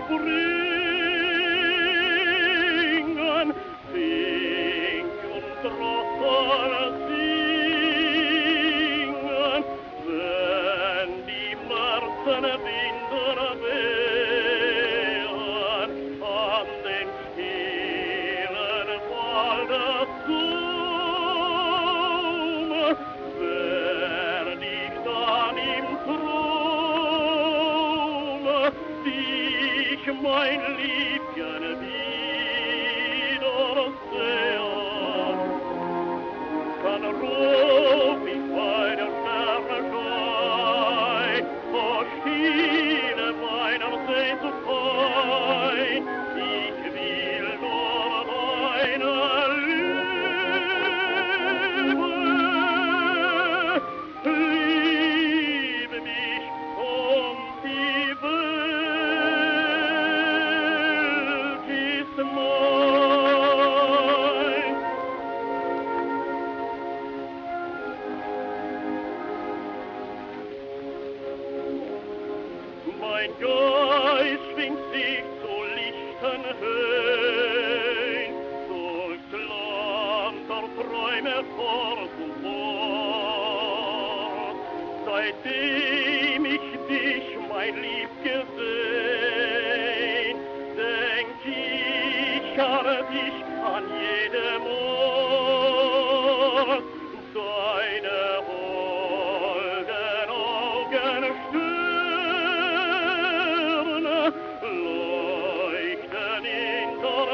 bringen, sing und Drossel singen, wenn die Märzenwinder wehren an den stillen Waldessum, werd ich dann im Traum dich, mein Liebchen, wiedersehen. Dann ruf ich bei der Sterne Schein, vor Stille meiner Sehnsucht ein. Ich will nur deine Liebe, liebe mich und die Welt ist mein. Mein Geist schwingt sich zu lichten Höhen, durchs Land der Träume fort und fort. Seitdem ich dich, mein Lieb, gesehen, denk ich an dich an jedem Ort. Deine holden Augen leuchten in der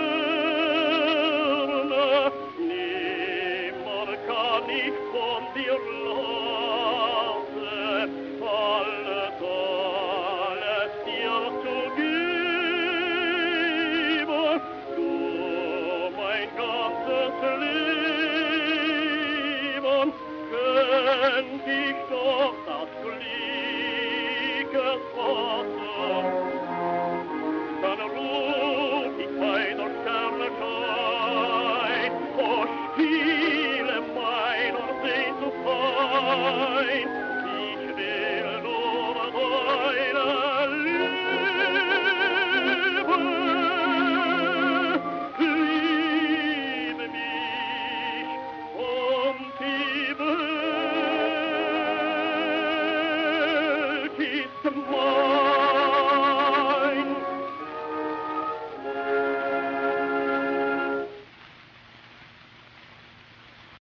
Ferne, nimmer kann ich von dir lassen, alles dir zu geben, du mein ganzes Leben, könnt ich doch das Glückes fassen. Dann ruf ich bei der Sterne Schein, o Stille meiner Sehnsucht ein. Ich will nur deine Liebe, liebe mich und die Welt ist mein.